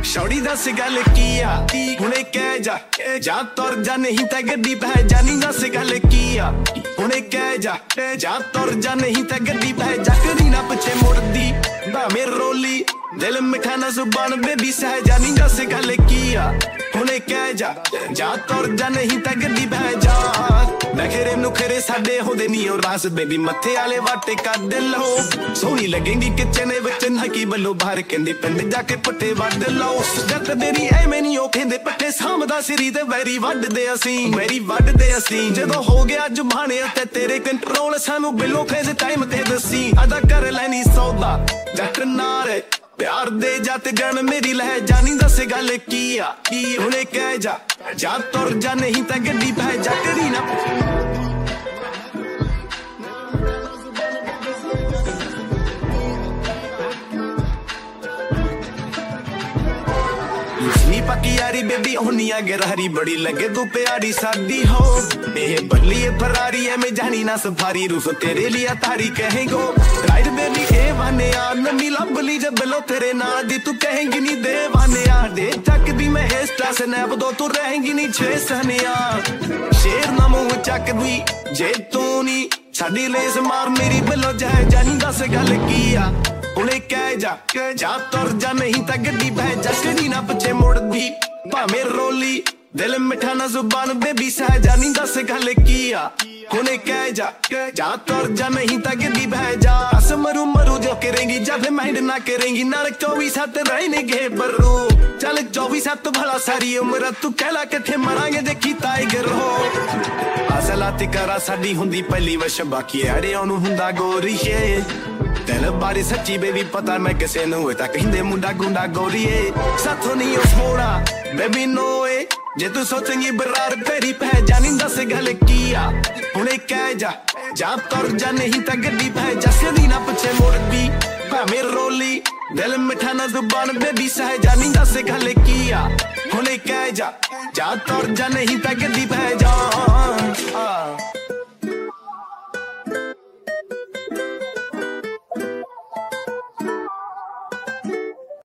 शौड़ी दस गल की आ हुणे कह जा तुर जा नहीं ते गड्डी पै जा नी दस गल की आ हुणे कह जा तुर जा नहीं ते गड्डी पै जा करी ना पिछे मुड़दी भावें रोली दिल मिठा ना जुबान बेबी सह जा नी दस गल की आ हुणे कह जा तुर जा नहीं ते गड्डी पै जा नखरे नुखरे साडे होंदे नी ओ रास बेबी मथे वाले वाटे कद लो सोहनी लगेंगी किचन विच नकी बल्लो बाहर कहंदी पिंड जाके पट्टे वड लो जट तेरी एवें नी ओ कहंदे पट्टे सामदा सिरी ते वैरी वडदे असीं जदों हो गया जुबाने ते तेरे कंट्रोल सानू बिलो खेज टाइम ते दसी अदा कर लैनी सौदा जट नारे प्यार दे जाते गण मेरी लह जानी दस गल की आ हुणे कह जा तुर जा नहीं ते गड्डी पै जा करी ना पक्की यारी बेबी होनी गरहरी बड़ी लगे तू प्यारी सादी हो बल्ली फरारी है मैं जानी ना सफारी रूस तेरे लिए तारी कहेंगो राइट बेबी ए वाने यार नमी लंबली जब लो तेरे ना दी तू कहेंगी नी दे वाने यार दे चक दी मैं हेस्टा स्नैप दो तू रहेंगी नी छे सहने यार शेर ना मुंह चक दी जे तू नी साडी लेस मार मेरी बिलो जाए जानी दस गल की आ हुणे कह जा तुर जा नहीं ते गड्डी पै जा करी ना पिछे मुड़दी भावें रोली दिल मिठा ना जुबान बेबी सह जा नी दस गल की आ हुणे कह जा तुर जा नहीं ते गड्डी पै जा अस मरू जो करेंगी जब माइंड ना करेंगी नाल 24/7 रहने गे बरू चल 24/7 भला सारी उम्र तू कहला किथे मरांगे जे कीता इगर हो असलाती करा साडी हुंदी पहली वश बाकी आड़े ओनू हुंदा गोरीए दिल बारे सच्ची बेबी पता मैं किसे नू ता कहंदे मुंडा गुंडा गोरीए साथों नहीं ओ छोड़ा बेबी नो ए जे तू सोचेंगी बरार तेरी पै जानी दस गल की आ हुणे कह जा तुर जा नहीं ते गड्डी पै जा कदी ना पिछे मुड़दी भावें रोली दिल मिठा ना जुबान बेबी सह जानी दस गल की आ हुणे कह जा तुर जा नहीं ते गड्डी पै